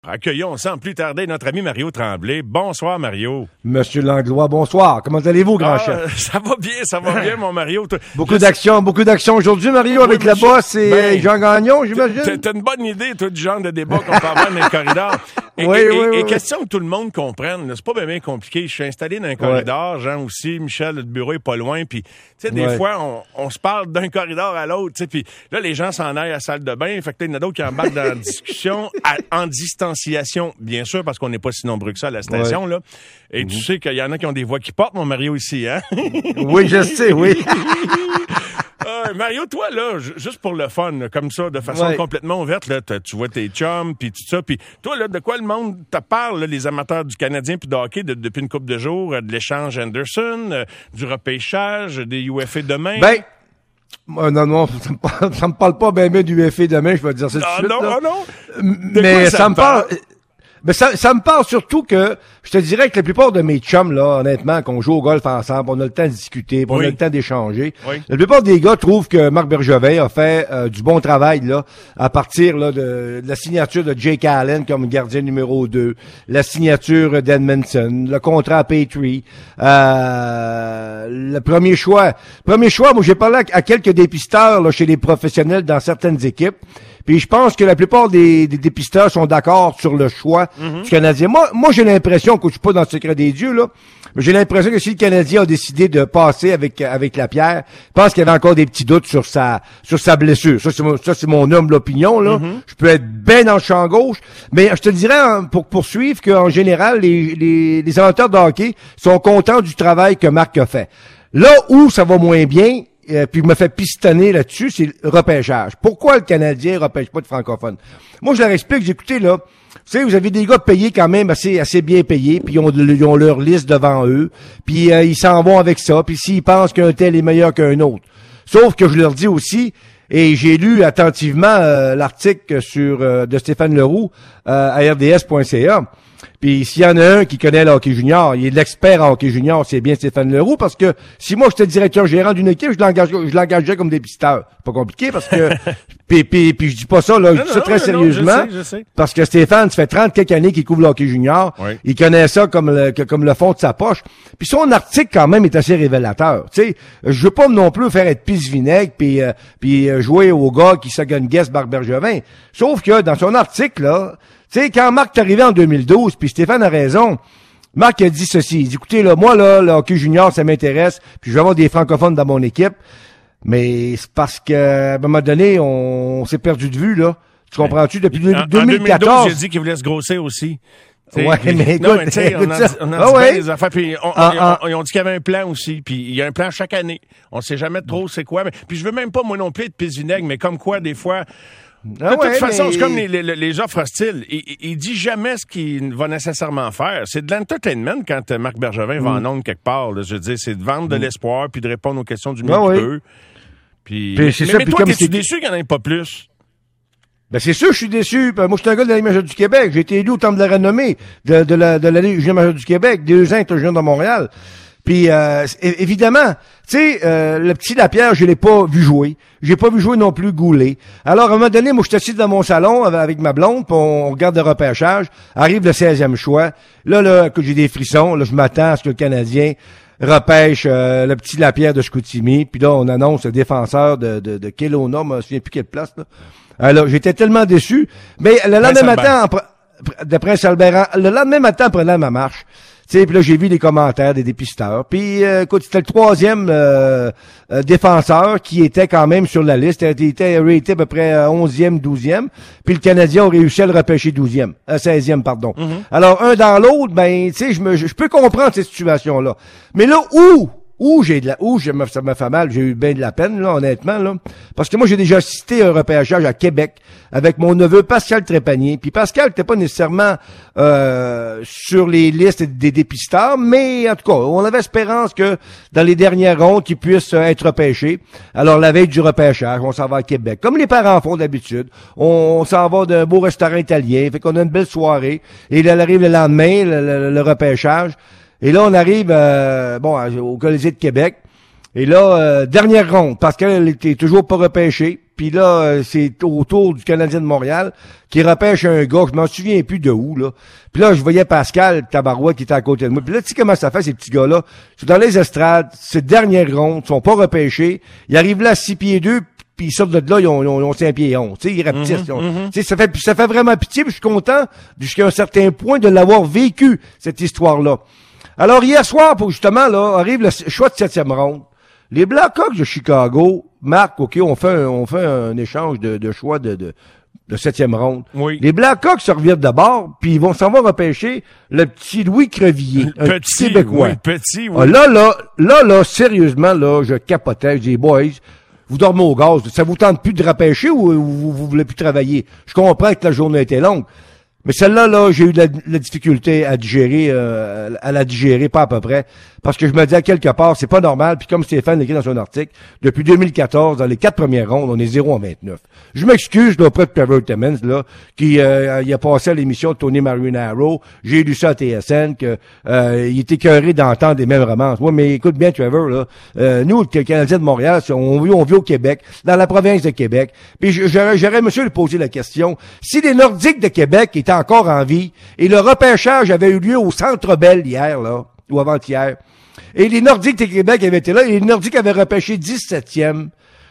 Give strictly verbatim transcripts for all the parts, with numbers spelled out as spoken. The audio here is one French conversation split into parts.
Accueillons sans plus tarder notre ami Mario Tremblay. Bonsoir, Mario. Monsieur Langlois, bonsoir. Comment allez-vous, grand ah, chef? Ça va bien, ça va bien, mon Mario. Beaucoup d'action, beaucoup d'action aujourd'hui, Mario, oui, avec la bosse et ben, Jean Gagnon, j'imagine. T'as une bonne idée, toi, du genre de débat qu'on peut avoir dans les corridors. Et, oui, et, oui, et, oui, et oui. question que tout le monde comprenne, là, c'est pas bien, bien compliqué. Je suis installé dans un corridor, ouais. Jean aussi, Michel, le bureau est pas loin, puis tu sais, des ouais. fois, on, on se parle d'un corridor à l'autre, tu sais, puis là, les gens s'en aillent à la salle de bain, fait que il y en a d'autres qui embarquent dans la discussion à, en distanciation, bien sûr, parce qu'on n'est pas si nombreux que ça à la station, ouais. là. Et mmh. tu sais qu'il y en a qui ont des voix qui portent, mon Mario, ici, hein? Oui, je sais, oui. Euh, Mario, toi, là, j- juste pour le fun, là, comme ça, de façon ouais. complètement ouverte, là, tu vois tes chums, puis tout ça, puis toi, là, de quoi le monde te parle, là, les amateurs du Canadien puis de hockey de, depuis une couple de jours, euh, de l'échange Anderson, euh, du repêchage, des U F A demain? Ben, euh, non, non, ça me parle, ça me parle pas ben ben du U F A demain, je vais te dire ça tout de ah, suite. non, là. Ah non, Mais ça, ça me parle... parle Mais ça, ça me parle surtout que, je te dirais que la plupart de mes chums, là, honnêtement, qu'on joue au golf ensemble, on a le temps de discuter, on oui. a le temps d'échanger. Oui. La plupart des gars trouvent que Marc Bergevin a fait euh, du bon travail, là, à partir, là, de, de la signature de Jake Allen comme gardien numéro deux, la signature d'Edmondson, le contrat à Petrie, euh, le premier choix. Premier choix, moi, j'ai parlé à, à quelques dépisteurs, là, chez les professionnels dans certaines équipes. Puis je pense que la plupart des, des dépisteurs sont d'accord sur le choix mm-hmm. du Canadien. Moi, moi j'ai l'impression que je suis pas dans le secret des dieux, là, mais j'ai l'impression que si le Canadien a décidé de passer avec avec Lapierre, je pense qu'il y avait encore des petits doutes sur sa sur sa blessure. Ça, c'est mon, ça, c'est mon humble opinion, là. Mm-hmm. Je peux être bien dans le champ gauche, mais je te dirais, hein, pour poursuivre, qu'en général, les, les, les amateurs de hockey sont contents du travail que Marc a fait. Là où ça va moins bien, Euh, puis me fait pistonner là-dessus, c'est le repêchage. Pourquoi le Canadien repêche pas de francophones? Moi, je leur explique, j'ai écouté, là, vous savez, vous avez des gars payés quand même assez assez bien payés, puis ils ont, ils ont leur liste devant eux, puis euh, ils s'en vont avec ça, puis s'ils pensent qu'un tel est meilleur qu'un autre. Sauf que je leur dis aussi, et j'ai lu attentivement euh, l'article sur euh, de Stéphane Leroux euh, à r d s point c a. Puis s'il y en a un qui connaît le hockey junior, il est de l'expert en hockey junior, c'est bien Stéphane Leroux, parce que si moi j'étais directeur gérant d'une équipe, je l'engagerais, je l'engagerais comme dépisteur. Pas compliqué, parce que puis, puis, puis je dis pas ça, là, je dis ça non, très non, sérieusement, non, je sais, je sais. Parce que Stéphane, ça fait trente quelques années qu'il couvre le hockey junior, oui. Il connaît ça comme le, comme le fond de sa poche. Puis son article quand même est assez révélateur. Tu sais, je veux pas non plus faire être pisse-vinaigre puis euh, puis jouer au gars qui second guess Marc Bergevin. Sauf que dans son article là. Tu sais, quand Marc est arrivé en deux mille douze, puis Stéphane a raison, Marc a dit ceci, il dit, écoutez, là, moi, là, le hockey junior, ça m'intéresse, puis je vais avoir des francophones dans mon équipe, mais c'est parce que, à un moment donné, on, on s'est perdu de vue, là. Tu comprends-tu? Depuis en, deux mille quatorze. En deux mille douze, j'ai dit qu'il voulait se grossir aussi. T'sais, ouais, puis, mais écoute, non, mais t'sais, on a, dit, on a ah dit ouais. des affaires, puis on, ah, on, ah. on, ils ont dit qu'il y avait un plan aussi, puis il y a un plan chaque année. On sait jamais trop c'est quoi, mais puis je veux même pas, moi non plus, être pisse-vinaigre, mais comme quoi, des fois... Ah de toute ouais, façon, mais... c'est comme les, les, les offres hostiles. Il, il, il dit jamais ce qu'il va nécessairement faire. C'est de l'entertainment quand Marc Bergevin mm. va en ondes quelque part. Là. Je veux dire, c'est de vendre de mm. l'espoir puis de répondre aux questions du mieux ah, qu'il oui. peut. Puis, puis mais, c'est mais, ça, mais puis toi, comme t'es-tu déçu qu'il n'y en ait pas plus? Ben c'est sûr, je suis déçu. Moi, je suis un gars de la Ligue majeure du Québec. J'ai été élu au Temple de la renommée de, de la de la Ligue majeure du Québec. Deux ans, j'étais junior de Montréal. Puis euh, évidemment, tu sais, euh, le petit Lapierre, je l'ai pas vu jouer. J'ai pas vu jouer non plus Goulet. Alors, à un moment donné, moi, je suis assis dans mon salon avec ma blonde, puis on regarde le repêchage. Arrive le seizième choix. Là, là, que j'ai des frissons. Là, je m'attends à ce que le Canadien repêche euh, le petit Lapierre de Chicoutimi. Puis là, on annonce le défenseur de, de, de Kelowna, je me souviens plus quelle place, là. Alors, j'étais tellement déçu. Mais le lendemain matin, en, de Prince Albert, le lendemain matin, en prenant ma marche, tu sais, puis là, j'ai vu les commentaires des dépisteurs. Puis, euh, écoute, c'était le troisième euh, euh, défenseur qui était quand même sur la liste. Il était raté à peu près onzième, douzième. Puis le Canadien a réussi à le repêcher douzième, euh, seizième, pardon. Mm-hmm. Alors, un dans l'autre, ben, tu sais, je me, je peux comprendre cette situation-là. Mais là, où? Où j'ai de la, où j'ai, ça m'a fait mal, j'ai eu bien de la peine, là, honnêtement, là. Parce que moi, j'ai déjà assisté à un repêchage à Québec avec mon neveu Pascal Trépanier. Puis Pascal n'était pas nécessairement, euh, sur les listes des dépisteurs, mais en tout cas, on avait espérance que dans les dernières rondes, qu'il puisse être repêché. Alors, la veille du repêchage, on s'en va à Québec. Comme les parents font d'habitude. On, on s'en va d'un beau restaurant italien. Fait qu'on a une belle soirée. Et là, elle arrive le lendemain, le, le, le repêchage. Et là, on arrive euh, bon au Colisée de Québec. Et là, euh, dernière ronde, Pascal était toujours pas repêché. Puis là, euh, c'est au tour du Canadien de Montréal qui repêche un gars, je m'en souviens plus de où, là. Puis là, je voyais Pascal Tabarouette qui était à côté de moi. Puis là, tu sais comment ça fait, ces petits gars-là? Ils sont dans les estrades, c'est dernière ronde, ils sont pas repêchés. Ils arrivent là à six pieds deux, puis ils sortent de là, ils ont, ils ont, ils ont cinq pieds onze. Tu sais, ils rapetissent. Mm-hmm, mm-hmm. Tu sais, ça fait, ça fait vraiment pitié, puis je suis content jusqu'à un certain point de l'avoir vécu, cette histoire-là. Alors, hier soir, pour justement, là, arrive le choix de septième ronde. Les Blackhawks de Chicago, Marc, OK, on fait un, on fait un échange de, de choix de, de, de septième ronde. Oui. Les Blackhawks se revirent de bord, puis ils vont s'en vont repêcher le petit Louis Crevier, un petit, petit Québécois. Oui, petit, oui. Ah, là, là, là, là, sérieusement, là, je capotais, je dis, boys, vous dormez au gaz, ça vous tente plus de repêcher ou vous, vous voulez plus travailler? Je comprends que la journée était longue. Mais celle-là, là, j'ai eu de la, de la difficulté à digérer, euh, à la digérer, pas à peu près, parce que je me dis à quelque part, c'est pas normal, puis comme Stéphane l'écrit dans son article, depuis deux mille quatorze, dans les quatre premières rondes, on est zéro en vingt-neuf. Je m'excuse, là, auprès de Trevor Timmins, là, qui, euh, il a passé à l'émission de Tony Marinaro, j'ai lu ça à T S N, que, euh, il était écœuré d'entendre des mêmes romances. Ouais, mais écoute bien, Trevor, là, euh, nous, le Canadien de Montréal, on vit, on vit au Québec, dans la province de Québec, puis j'aurais, j'aurais, monsieur, lui poser la question, si les Nordiques de Québec étaient encore en vie, et le repêchage avait eu lieu au Centre Bell hier, là, ou avant-hier, et les Nordiques de Québec avaient été là, et les Nordiques avaient repêché dix-septième.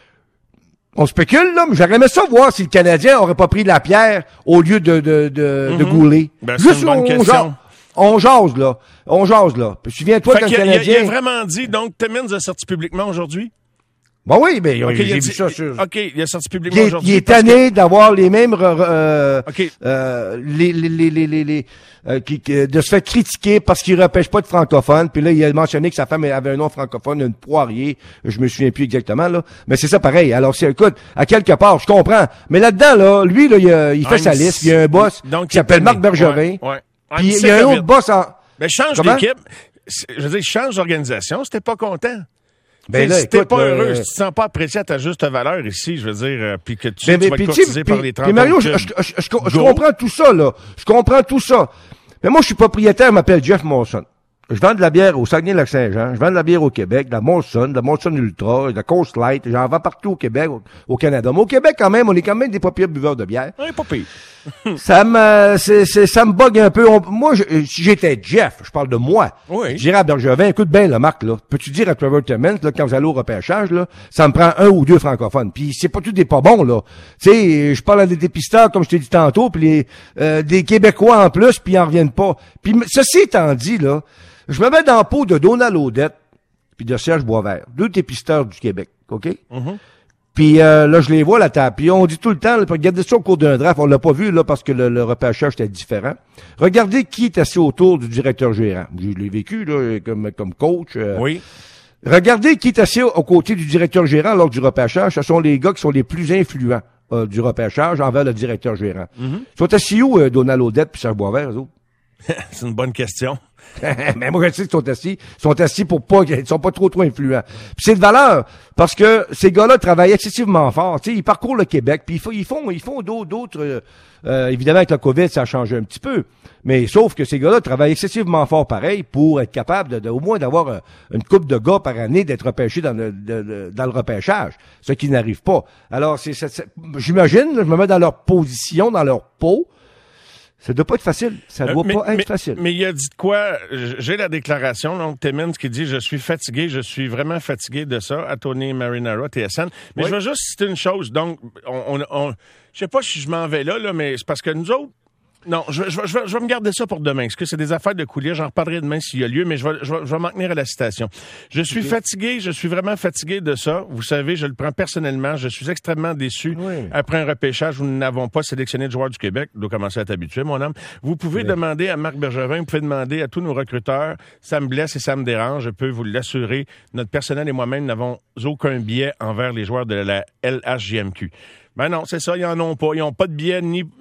On spécule, là, mais j'aurais aimé ça voir si le Canadien aurait pas pris la pierre au lieu de, de, de, mm-hmm. de Goulet. Ben, c'est Juste une bonne on, question. Jase, on jase, là. On jase, là. Souviens-toi quand le Canadien... Il a vraiment dit, donc, Timmins a sorti publiquement aujourd'hui? Bon oui, ben okay, j'ai vu dit, ça sur... OK, il a sorti publiquement il est, aujourd'hui. Il est tanné que... d'avoir les mêmes... Euh, okay. euh, les, les, les, les, les, les euh, qui, qui, de se faire critiquer parce qu'il repêche pas de francophones. Puis là, il a mentionné que sa femme avait un nom francophone, une Poirier. Je me souviens plus exactement, là. Mais c'est ça pareil. Alors, c'est, écoute, à quelque part, je comprends. Mais là-dedans, là, lui, là, il, a, il fait ah, sa liste. Il y a un boss donc, qui s'appelle Marc Bergevin. Ouais, ouais. Ah, puis il y a un autre boss en... Mais change Comment? d'équipe. Je veux dire, change d'organisation. C'était pas content. Ben là, si t'es écoute, pas euh... heureux, si tu te sens pas apprécié à ta juste valeur ici, je veux dire, euh, puis que tu, ben, tu ben, vas pis, être courtisé pis, par les trente Puis Mario, je, je, je, je, je, je comprends tout ça, là. Je comprends tout ça. Mais moi, je suis propriétaire, je m'appelle Jeff Monson. Je vends de la bière au Saguenay-Lac-Saint-Jean, je vends de la bière au Québec, de la Molson, de la Molson Ultra, de la Coast Light, j'en vends partout au Québec, au, au Canada. Mais au Québec, quand même, on est quand même des pas pires buveurs de bière. Oui, pas pire. ça me, c'est, c'est, ça me bug un peu. On, moi, je, si j'étais Jeff, je parle de moi. Oui. Je dirais à Bergevin, écoute bien, là, Marc, là. Peux-tu dire à Trevor Timmins, là, quand vous allez au repêchage, là, ça me prend un ou deux francophones. Puis c'est pas tout des pas bons, là. Tu sais, je parle à des dépisteurs, comme je t'ai dit tantôt, puis les, euh, des Québécois en plus, puis ils en reviennent pas. Puis ceci étant dit, là, je me mets dans la peau de Donald Audette puis de Serge Boisvert, deux dépisteurs du Québec, OK? Mm-hmm. Puis euh, là, je les vois, la table. Puis on dit tout le temps, là, regardez ça au cours d'un draft, on l'a pas vu là parce que le, le repêchage était différent. Regardez qui est assis autour du directeur gérant. Je l'ai vécu là, comme, comme coach. Euh, oui. Regardez qui est assis aux côtés du directeur gérant lors du repêchage. Ce sont les gars qui sont les plus influents euh, du repêchage envers le directeur gérant. Mm-hmm. Ils sont assis où, euh, Donald Audette puis Serge Boisvert, eux autres? C'est une bonne question. Mais moi, je sais qu'ils sont assis. Ils sont assis pour pas, ils sont pas trop, trop influents. Puis c'est de valeur. Parce que ces gars-là travaillent excessivement fort. Tu sais, ils parcourent le Québec. Puis ils font, ils font d'autres, d'autres, euh, évidemment, avec la COVID, ça a changé un petit peu. Mais sauf que ces gars-là travaillent excessivement fort pareil pour être capables de, de au moins d'avoir une couple de gars par année d'être repêchés dans le, de, de, dans le repêchage. Ce qui n'arrive pas. Alors, c'est, c'est, c'est j'imagine, je me mets dans leur position, dans leur peau. Ça doit pas être facile. Ça doit euh, mais, pas être mais, facile. Mais il a dit de quoi? J'ai la déclaration, donc, Timmins qui dit « Je suis fatigué, je suis vraiment fatigué de ça » à Tony Marinaro, T S N. Mais oui. Je veux juste citer une chose. Donc, on, on, on je sais pas si je m'en vais là, là, mais c'est parce que nous autres, non, je, je, je, vais, je vais me garder ça pour demain. Parce que c'est des affaires de coulisses. J'en reparlerai demain s'il y a lieu, mais je vais, je vais, je vais m'en tenir à la citation. Je suis okay. fatigué, je suis vraiment fatigué de ça. Vous savez, je le prends personnellement. Je suis extrêmement déçu. Oui. Après un repêchage où nous n'avons pas sélectionné de joueurs du Québec. Il doit commencer à t'habituer, mon homme. Vous pouvez oui. demander à Marc Bergevin, vous pouvez demander à tous nos recruteurs. Ça me blesse et ça me dérange. Je peux vous l'assurer. Notre personnel et moi-même n'avons aucun biais envers les joueurs de la L H J M Q. Ben non, c'est ça, ils en ont pas. Ils ont pas de biais ni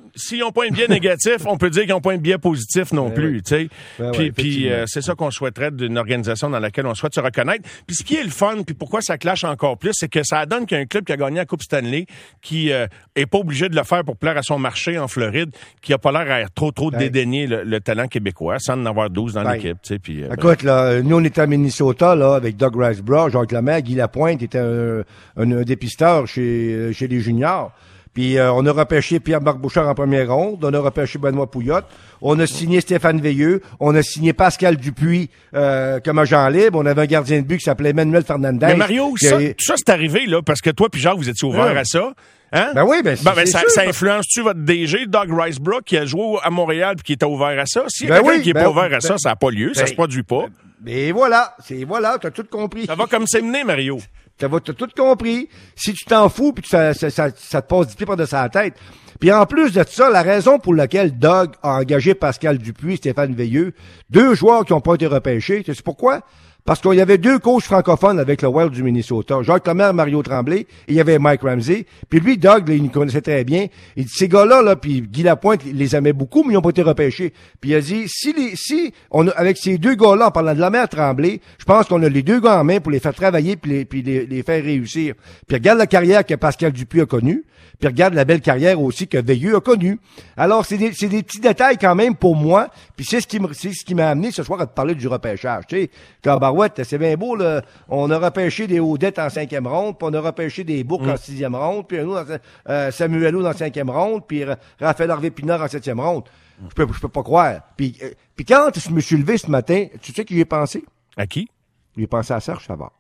s'ils n'ont pas un biais négatif, on peut dire qu'ils n'ont pas un biais positif non ben plus, oui. tu sais. Ben puis oui, puis euh, c'est ça qu'on souhaiterait d'une organisation dans laquelle on souhaite se reconnaître. Puis ce qui est le fun, puis pourquoi ça clash encore plus, c'est que ça donne qu'un club qui a gagné la Coupe Stanley, qui euh, est pas obligé de le faire pour plaire à son marché en Floride, qui a pas l'air à trop trop ben. dédaigner le, le talent québécois, sans en avoir douze dans ben. l'équipe, tu sais. Puis euh, écoute, ben. là, nous on était à Minnesota là avec Doug Riceborough, Jacques Lemaire, Guy Lapointe était un, un, un dépisteur chez chez les juniors. Puis euh, on a repêché Pierre-Marc Bouchard en première ronde, on a repêché Benoît Pouillotte, on a signé Stéphane Veilleux, on a signé Pascal Dupuis euh, comme agent libre, on avait un gardien de but qui s'appelait Manuel Fernandez. Mais Mario, ça, a... ça c'est arrivé là parce que toi puis Jacques, vous étiez ouverts ouais. à ça. Hein? Ben oui, ben, ben, ben c'est ça, sûr, ça influence-tu votre D G, Doug Riceborough, qui a joué à Montréal et qui était ouvert à ça? S'il y a ben quelqu'un oui, qui est ben, pas ouvert à ben, ça, ça n'a pas lieu, ben, ça se produit pas. Mais voilà, c'est voilà, t'as tout compris. Ça va comme c'est mené, Mario. T'as, t'as tout compris. Si tu t'en fous puis que ça, ça, ça, ça te passe du pied par-dessus la tête. Puis en plus de ça, la raison pour laquelle Doug a engagé Pascal Dupuis, Stéphane Veilleux, deux joueurs qui n'ont pas été repêchés, tu sais pourquoi? Parce qu'il y avait deux coachs francophones avec le Wild du Minnesota. Jacques Lemaire, Mario Tremblay, et il y avait Mike Ramsey. Puis lui, Doug, là, il nous connaissait très bien. Il dit, ces gars-là, là, puis Guy Lapointe, il les aimait beaucoup, mais ils n'ont pas été repêchés. Puis il a dit, si les, si, on a, avec ces deux gars-là, en parlant de Lemaire Tremblay, je pense qu'on a les deux gars en main pour les faire travailler puis les, puis les, les faire réussir. Puis regarde la carrière que Pascal Dupuis a connue. Puis regarde la belle carrière aussi que Veilleux a connue. Alors, c'est des, c'est des petits détails quand même pour moi. Puis c'est ce qui me, c'est ce qui m'a amené ce soir à te parler du repêchage. Tu sais, Barouette, c'est bien beau, là. On a repêché des Audettes en cinquième ronde, puis on a repêché des Bourques mmh. en sixième ronde, puis nous, euh, Samuelou dans la cinquième ronde, puis euh, Raphaël Harvey-Pinard en septième ronde. Je peux, je peux pas croire. Puis, euh, puis quand je me suis levé ce matin, tu sais qui j'ai pensé? À qui? J'ai pensé à Serge Savard.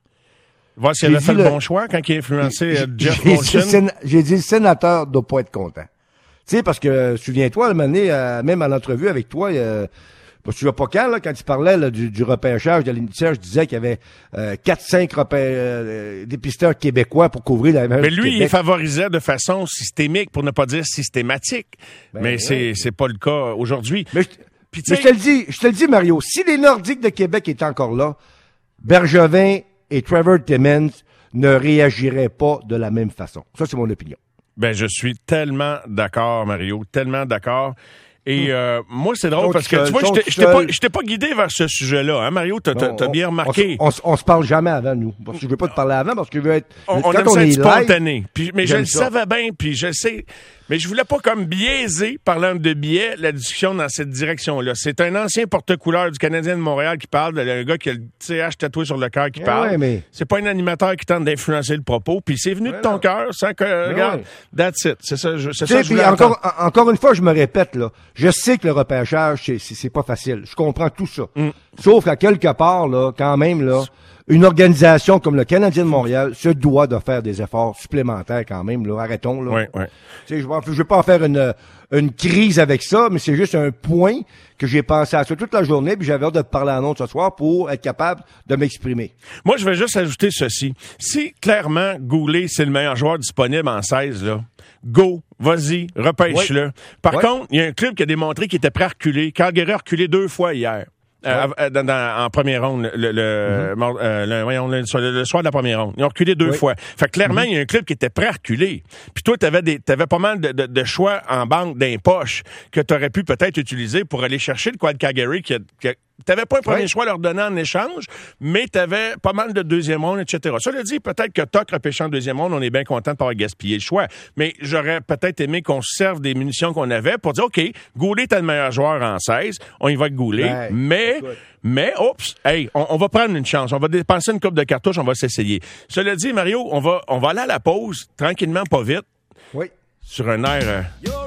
Voir s'il avait fait le bon choix quand il a influencé j'ai, Jeff j'ai Molson. Dit, j'ai dit, le sénateur doit pas être content. Tu sais, parce que, souviens-toi, la année, euh, même à l'entrevue avec toi, euh, je ne sais pas quand, là, quand tu parlais là, du, du repêchage de l'émission, je disais qu'il y avait euh, quatre cinq repê- euh, dépisteurs québécois pour couvrir la Mais lui, il favorisait de façon systémique, pour ne pas dire systématique. Ben, mais ouais. c'est, c'est pas le cas aujourd'hui. Mais, je, Puis, mais je te le dis, je te le dis, Mario, si les Nordiques de Québec étaient encore là, Bergevin et Trevor Timmins ne réagiraient pas de la même façon. Ça, c'est mon opinion. Ben, je suis tellement d'accord, Mario, tellement d'accord. Et euh, moi, c'est drôle donc parce que, seul, tu vois, je t'ai pas, je t'ai pas guidé vers ce sujet-là, hein, Mario? T'as, t'as, t'as bien remarqué. On, on, on se parle jamais avant, nous. Parce que je veux pas te parler avant, parce que je veux être... On, on aime ça être spontané. Puis, mais je le savais bien, puis je sais... Mais je voulais pas comme biaiser, parlant de biais, la discussion dans cette direction-là. C'est un ancien porte-couleur du Canadien de Montréal qui parle, un gars qui a le T H tatoué sur le cœur qui mais parle. Ouais, mais... C'est pas un animateur qui tente d'influencer le propos, puis c'est venu mais de ton cœur sans que... Mais regarde, ouais. That's it. C'est ça, je, c'est ça que je voulais encore, en, encore une fois, je me répète, là. Je sais que le repêchage, c'est, c'est, c'est pas facile. Je comprends tout ça. Mm. Sauf qu'à quelque part, là, quand même, là... Une organisation comme le Canadien de Montréal se doit de faire des efforts supplémentaires quand même. Là. Arrêtons. Là. Oui, oui. Je ne vais pas en faire une, une crise avec ça, mais c'est juste un point que j'ai pensé à ça toute la journée, puis j'avais hâte de te parler en autre ce soir pour être capable de m'exprimer. Moi, je vais juste ajouter ceci. Si clairement Goulet, c'est le meilleur joueur disponible en seize, là, go, vas-y, repêche-le. Oui. Par oui. contre, il y a un club qui a démontré qu'il était prêt à reculer. Calgary a reculé deux fois hier. Euh, ouais. dans, dans, en première ronde, le, le, mm-hmm. euh, le, voyons, le, le, le soir de la première ronde. Ils ont reculé deux oui. fois. Fait que clairement, mm-hmm. il y a un club qui était prêt à reculer. Puis toi, t'avais des, t'avais pas mal de, de, de choix en banque d'un poche que t'aurais pu peut-être utiliser pour aller chercher le Quad Calgary qui a, qui a t'avais pas un premier oui. choix à leur donner en échange, mais t'avais pas mal de deuxième ronde, et cetera. Cela dit, peut-être que Toc repêchant en deuxième ronde, on est bien content de pas avoir gaspillé le choix. Mais j'aurais peut-être aimé qu'on se serve des munitions qu'on avait pour dire, OK, Goulet est le meilleur joueur en seize, on y va avec Goulet, ouais, mais, écoute. mais, oups, hey, on, on va prendre une chance. On va dépenser une coupe de cartouches, on va s'essayer. Cela dit, Mario, on va, on va aller à la pause, tranquillement, pas vite. Oui. Sur un air... Euh...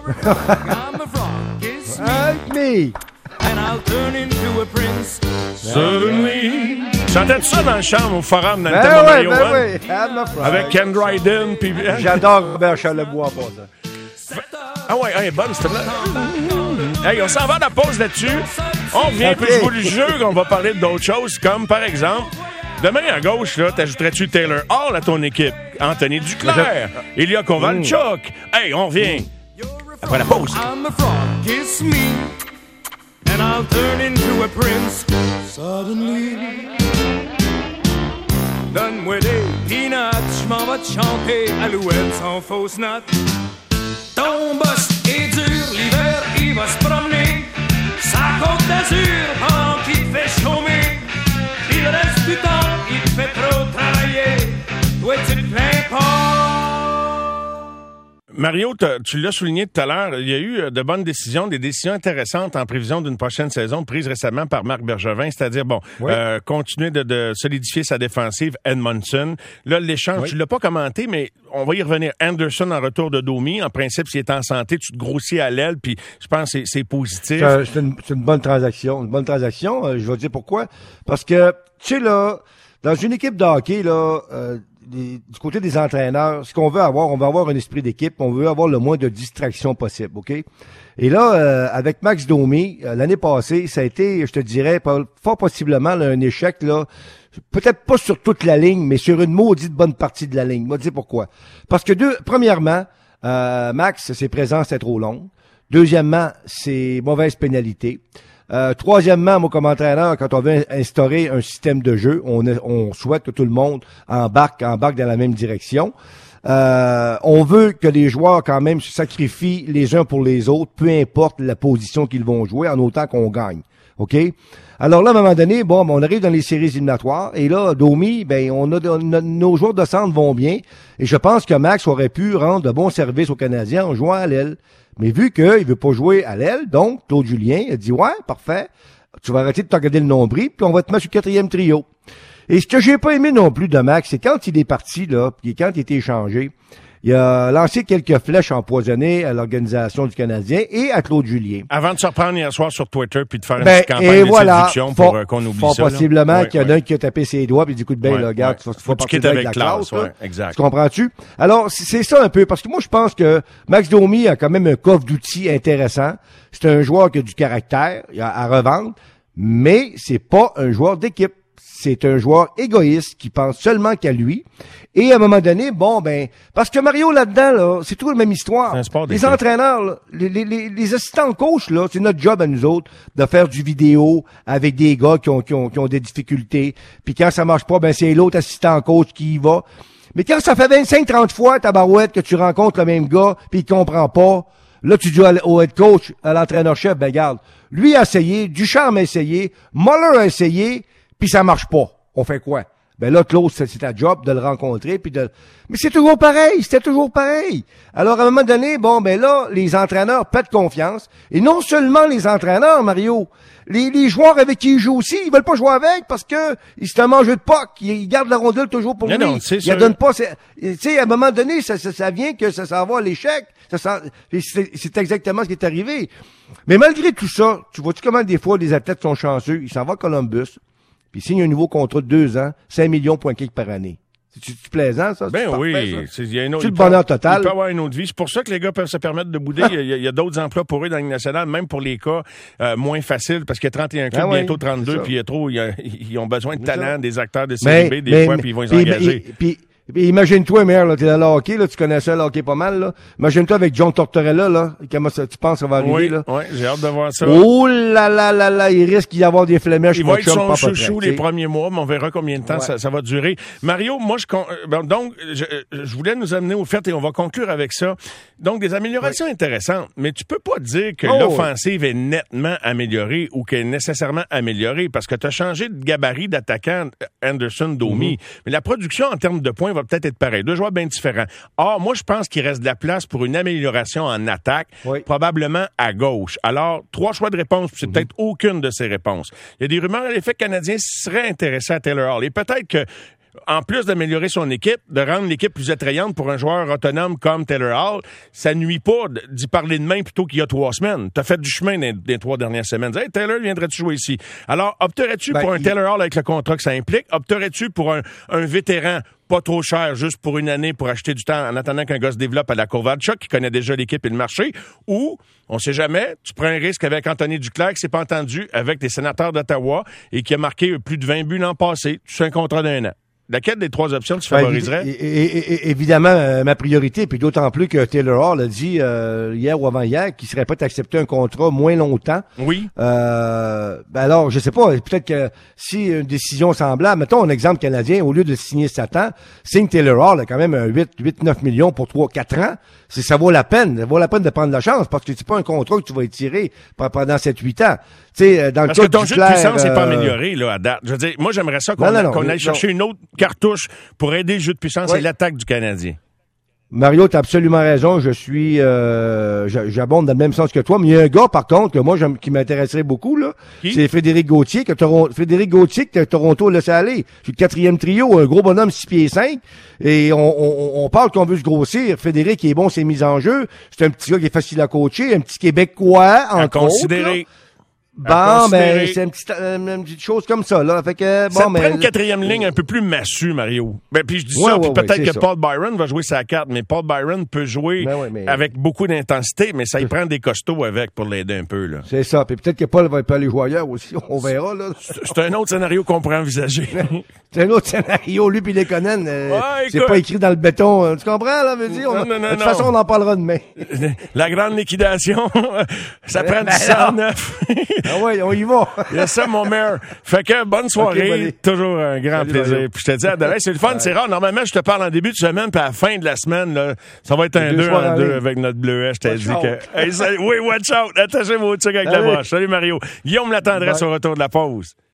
Help me! And I'll turn into a prince. Suddenly. Chantais-tu ça dans le chambre au forum dans le ben thème ouais, Mario ben One? Ouais. Avec Ken Dryden. Pis... J'adore Robert Charlebois pour ça. Ah ouais, hey, bonne, c'était là. Hey, on s'en va à la pause là-dessus. On revient, okay. Puis je vous le jure qu'on va parler d'autres choses, comme par exemple, demain à gauche, là, t'ajouterais-tu Taylor Hall à ton équipe? Anthony Duclair, Je... Ilya Kovalchuk. Mm. Hey, on revient. Après la pause. I'm a frog, kiss me. And I'll turn into a prince suddenly. Donne-moi des peanuts, j'm'en vais te chanter Alouette sans fausse note. Ton boss est dur l'azur pendant qu'il fait chômer. Puis le reste du temps, il fait trop travailler. Toi, tu te plains pas. Mario, tu l'as souligné tout à l'heure, il y a eu de bonnes décisions, des décisions intéressantes en prévision d'une prochaine saison prises récemment par Marc Bergevin, c'est-à-dire, bon, oui. euh, continuer de, de solidifier sa défensive, Edmondson. Là, l'échange, oui. tu l'as pas commenté, mais on va y revenir. Anderson en retour de Domi, en principe, s'il est en santé, tu te grossis à l'aile, puis je pense que c'est, c'est positif. C'est, c'est, une, c'est une bonne transaction, une bonne transaction, euh, je vais te dire pourquoi. Parce que, tu sais, là, dans une équipe de hockey, là, euh, Les, du côté des entraîneurs, ce qu'on veut avoir, on veut avoir un esprit d'équipe, on veut avoir le moins de distractions possible, OK? Et là, euh, avec Max Domi, euh, l'année passée, ça a été, je te dirais, fort possiblement là, un échec, là, peut-être pas sur toute la ligne, mais sur une maudite bonne partie de la ligne. Moi, je dis pourquoi. Parce que deux, premièrement, euh, Max, ses présences étaient trop longues. Deuxièmement, ses mauvaises pénalités. Euh, troisièmement, moi, comme entraîneur, quand on veut instaurer un système de jeu, on, on souhaite que tout le monde embarque, embarque dans la même direction. Euh, on veut que les joueurs, quand même, se sacrifient les uns pour les autres, peu importe la position qu'ils vont jouer, en autant qu'on gagne. OK? Alors là, à un moment donné, bon, on arrive dans les séries éliminatoires, et là, Domi, ben, on a, on a nos joueurs de centre vont bien, et je pense que Max aurait pu rendre de bons services aux Canadiens en jouant à l'aile. Mais vu qu'il veut pas jouer à l'aile, donc Claude Julien a dit « Ouais, parfait, tu vas arrêter de te regarder le nombril, puis on va te mettre sur le quatrième trio. » Et ce que j'ai pas aimé non plus de Max, c'est quand il est parti, là, puis quand il a été échangé, il a lancé quelques flèches empoisonnées à l'organisation du Canadien et à Claude Julien. Avant de se reprendre hier soir sur Twitter puis de faire une ben, petite campagne de voilà, séduction pour euh, qu'on oublie fort ça. Possiblement ouais, qu'il y en a ouais. un qui a tapé ses doigts puis dit coup de bain, ouais, là, regarde, ouais. tu vas partir de avec la classe. classe. Ouais, là. exact. Tu comprends-tu? Alors, c'est ça un peu, parce que moi, je pense que Max Domi a quand même un coffre d'outils intéressant. C'est un joueur qui a du caractère à, à revendre, mais c'est pas un joueur d'équipe. C'est un joueur égoïste qui pense seulement qu'à lui. Et à un moment donné, bon, ben, parce que Mario, là-dedans, là, c'est toujours la même histoire. C'est un sport les d'équipe. entraîneurs, là, les, les, les, les assistants coach, là, c'est notre job à nous autres de faire du vidéo avec des gars qui ont, qui ont, qui ont des difficultés. Puis quand ça marche pas, ben, c'est l'autre assistant coach qui y va. Mais quand ça fait vingt-cinq trente fois, ta barouette, que tu rencontres le même gars, puis il comprend pas, là, tu dis au head coach, à l'entraîneur-chef, ben, garde, lui a essayé, Ducharme a essayé, Muller a essayé, puis ça marche pas. On fait quoi? Ben là, Claude, c'est, c'est ta job de le rencontrer, puis de... Mais c'est toujours pareil, c'était toujours pareil. Alors, à un moment donné, bon, ben là, les entraîneurs perdent confiance. Et non seulement les entraîneurs, Mario, les, les joueurs avec qui ils jouent aussi, ils veulent pas jouer avec parce que c'est un mangeur de poc. Ils, ils gardent la rondelle toujours pour mais lui. Non, c'est ils ne donnent pas... Tu sais, à un moment donné, ça, ça, ça vient que ça s'en va à l'échec. Ça, ça, c'est, c'est exactement ce qui est arrivé. Mais malgré tout ça, tu vois-tu comment des fois les athlètes sont chanceux? Ils s'en vont à Columbus, puis il signe un nouveau contrat de deux ans, cinq millions point quelque par année. C'est-tu plaisant, ça? Ben c'est oui. parfait, C'est, y a une autre, c'est le bonheur total. Il peut avoir une autre vie. C'est pour ça que les gars peuvent se permettre de bouder. Il y a, il y a d'autres emplois pour eux dans la Ligue nationale, même pour les cas euh, moins faciles, parce qu'il y a trente et un clubs, ah oui, bientôt trente-deux, puis il y a trop, il y a, ils ont besoin de c'est talent, ça. des acteurs de série B, des mais, fois, mais, puis ils vont les puis, engager. Puis, puis imagine-toi, Mère, là, t'es dans le hockey, là, tu connais ça, le hockey pas mal, là. Imagine-toi avec John Tortorella, là. Comment ça, tu penses que ça va arriver, Oui, là? oui, j'ai hâte de voir ça. Oh là là là là, il risque d'y avoir des flémèches. Il mon va être chum, son pas chouchou prêt, les premiers mois, mais on verra combien de temps Ouais. ça, ça va durer. Mario, moi, je con... bon, donc, je, je voulais nous amener au fait et on va conclure avec ça. Donc, des améliorations ouais. intéressantes, mais tu peux pas dire que oh. l'offensive est nettement améliorée ou qu'elle est nécessairement améliorée parce que tu as changé de gabarit d'attaquant Anderson, Domi, mm-hmm. mais la production en termes de points va peut-être être pareille. Deux joueurs bien différents. Or, moi, je pense qu'il reste de la place pour une amélioration en attaque, oui. probablement à gauche. Alors, trois choix de réponse, puis c'est mm-hmm. peut-être aucune de ces réponses. Il y a des rumeurs à l'effet que le Canadien serait intéressé à Taylor Hall. Et peut-être que en plus d'améliorer son équipe, de rendre l'équipe plus attrayante pour un joueur autonome comme Taylor Hall, ça nuit pas d'y parler demain plutôt qu'il y a trois semaines. T'as fait du chemin dans les trois dernières semaines. Hey, Taylor, viendrais-tu jouer ici? Alors, opterais-tu ben, pour un il... Taylor Hall avec le contrat que ça implique? Opterais-tu pour un, un vétéran pas trop cher, juste pour une année, pour acheter du temps en attendant qu'un gars se développe à la Kovalchuk, qui connaît déjà l'équipe et le marché? Ou, on sait jamais, tu prends un risque avec Anthony Duclair, qui s'est pas entendu avec les sénateurs d'Ottawa et qui a marqué plus de vingt buts l'an passé. Tu fais un contrat d'un an. Laquelle des trois options tu Ben, favoriserais? é- é- é- évidemment, euh, ma priorité, puis d'autant plus que Taylor Hall a dit euh, hier ou avant-hier qu'il serait prêt à accepter un contrat moins longtemps. Oui. Euh, ben alors, je sais pas, peut-être que si une décision semblable, mettons un exemple canadien, au lieu de signer sept ans, signe Taylor Hall, là, quand même un huit, neuf millions pour trois, quatre ans, c'est, ça vaut la peine, ça vaut la peine de prendre la chance, parce que c'est pas un contrat que tu vas étirer pe- pendant sept, huit ans. Tu sais, dans le Parce que cas ton du jeu de Claire, puissance n'est pas euh, amélioré, là, à date. Je veux dire, moi, j'aimerais ça qu'on, Non, non, non, qu'on mais aille chercher non. une autre cartouche pour aider le jeu de puissance Ouais. et l'attaque du Canadien. Mario, t'as absolument raison. Je suis, euh, j'a- j'abonde dans le même sens que toi. Mais il y a un gars, par contre, que moi, j'aime- qui m'intéresserait beaucoup, là. Qui? C'est Frédéric Gauthier, que Toronto, Frédéric Gauthier, que Toronto a laissé aller. C'est le quatrième trio, un gros bonhomme six pieds cinq. Et on, on, on parle qu'on veut se grossir. Frédéric, il est bon, c'est mis en jeu. C'est un petit gars qui est facile à coacher, un petit Québécois, À entre autres, considérer. là. À Bon, ben, considérer. c'est une petite, euh, une petite chose comme ça, là. Fait que, Ça bon, te prend mais. une quatrième ligne un peu plus massue, Mario. Ben, puis je dis Ouais, ça, ouais, puis ouais, peut-être c'est que ça. Paul Byron va jouer sa carte, mais Paul Byron peut jouer Ben ouais, mais- avec beaucoup d'intensité, mais ça y prend des costauds avec pour l'aider un peu, là. C'est ça. Puis peut-être que Paul va pas aller jouer ailleurs aussi. On verra, là. C'est un autre scénario qu'on pourrait envisager. C'est un autre scénario. Lui puis les Conan, euh, Ouais, c'est écoute. pas écrit dans le béton. euh, Tu comprends, là? Veux dire, on a- Non, non, non, de toute non. façon, on en parlera demain. La grande liquidation, ça prend Ben du non. sang neuf. Ah ouais, on y va. Il y a ça, mon maire. Fait que bonne soirée. buddy. Toujours un grand Salut, plaisir. Mario. Puis je te dis à demain. C'est le fun, c'est rare. Normalement, je te parle en début de semaine, puis à la fin de la semaine, là, ça va être un deux deux soirs en en deux ligne. avec notre bleuet. Je t'ai Watch dit out. que. Hey, salut. Oui, watch out. Attachez vos trucs avec la Salut. broche. Salut, Mario. Guillaume Latendresse Bye. au retour de la pause.